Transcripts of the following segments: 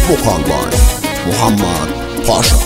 Vokal by Muhammed Paşa.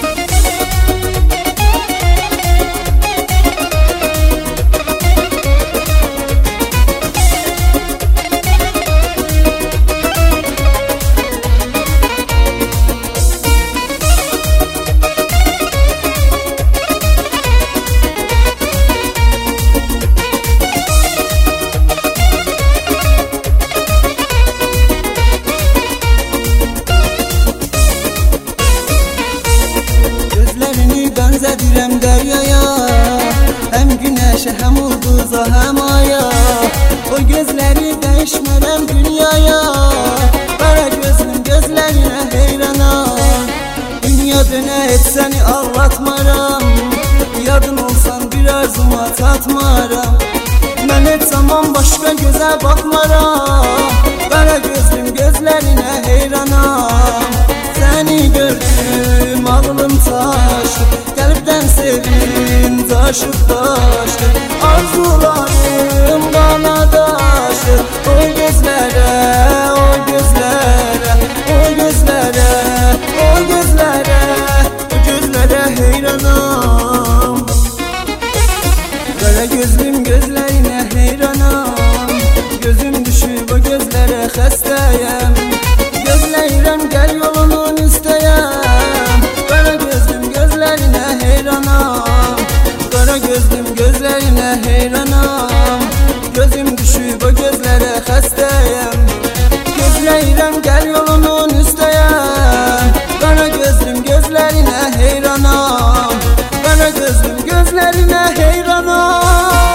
Benzedirem deryaya, hem güneşe hem ulduza hem aya. O gözleri değişmerem dünyaya, kara gözüm gözlerine heyrana. Dünya döne et seni ağlatmaram, yadın olsan bir arzuma tatmaram. Ben et zaman başka göze bakmaram, kara gözüm gözlerine heyranam. Seni gördüm ağlım taştı, kalpten sevdim taşıp taştı. Arzularım bana taştı, o gözlere, o gözlere, o gözlere, o gözlere, o gözlere heyranam. Kara gözlüm gözlerine heyranam, gözüm düşüp o gözlere hastayım. Gözlerim gel yolunun isteyem, kara gözlüm gözlerine heyranam. Kara gözlüm gözlerine heyranam, gözüm düşüp o gözlere hastayım. Gözlerim gel yolunun isteyem, kara gözlüm gözlerine heyranam. Kara gözlüm gözlerine heyranam.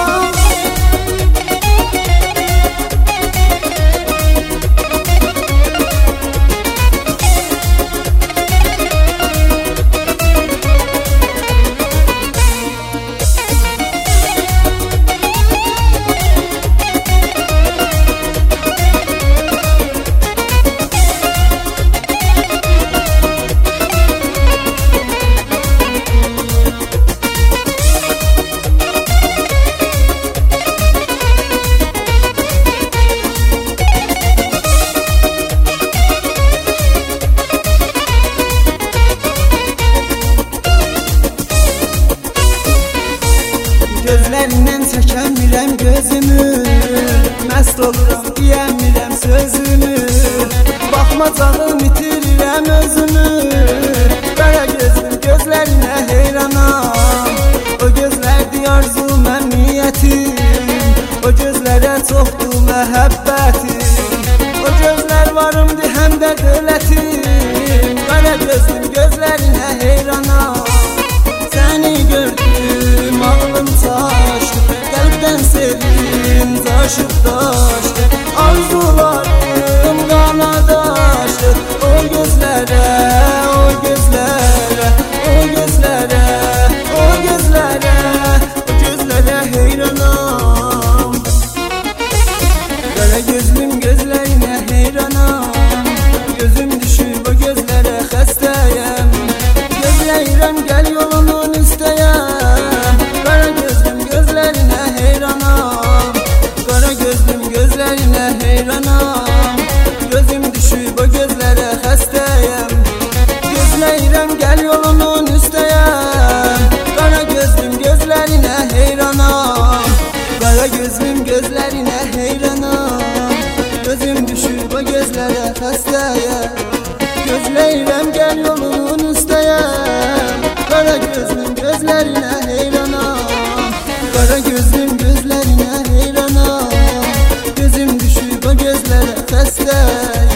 Gözlerinden çekemirem gözümü, mest oluram diyemirem sözünü. Bakmacağım itirirem özümü, kara gözüm gözlerine heyranam. O gözlerdi arzu memniyetim, o gözlere çoktu məhəbbətim. O gözler varımdı hem de dövlətim, kara gözüm gözlerine heyranam. Seni gördüm ağlım taştı, kalpten sevdim taşıp taştı. Arzularım kana taştı, o gözlere, o gözlere, o gözlere, o gözlere, o gözlere heyranam. Kara gözlüm gözlerine heyranam, gözüm düşüp o gözlere hastayım. Gözlerim gel yolunun isteyem, kara gözlüm gözlerine heyranam. Kara gözlüm gözlerine heyranam, gözüm düşüp o gözlere hastayım. Gözlerim gel yolunun isteyem, kara gözlüm gözlerine heyranam. Kara gözlüm gözlerine heyranam, gözüm düşüp o gözlere hastayım. Gözlerim gel yolunun isteyem, kara gözlüm gözlerine heyranam. Kara gözlüm gözlerine heyranam, gözüm düşüp o gözlere hastayım.